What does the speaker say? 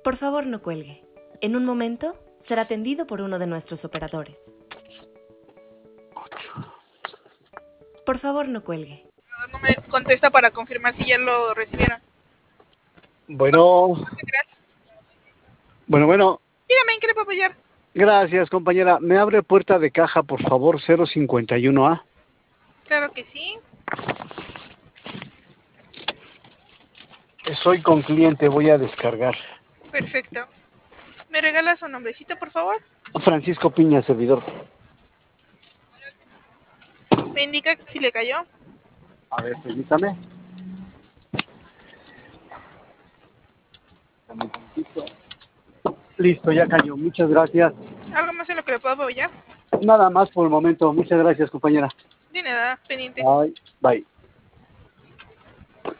Por favor, no cuelgue. En un momento, será atendido por uno de nuestros operadores. Por favor, no cuelgue. No me contesta para confirmar si ya lo recibieron. Bueno. Bueno. Dígame, ¿en qué le puedo apoyar? Gracias, compañera. ¿Me abre puerta de caja, por favor, 051A? Claro que sí. Soy con cliente, voy a descargar. Perfecto. ¿Me regala su nombrecito, por favor? Francisco Piña, servidor. ¿Me indica si le cayó? A ver, permítame. Listo, ya cayó. Muchas gracias. ¿Algo más en lo que le puedo apoyar? Nada más por el momento. Muchas gracias, compañera. De nada, pendiente. Bye.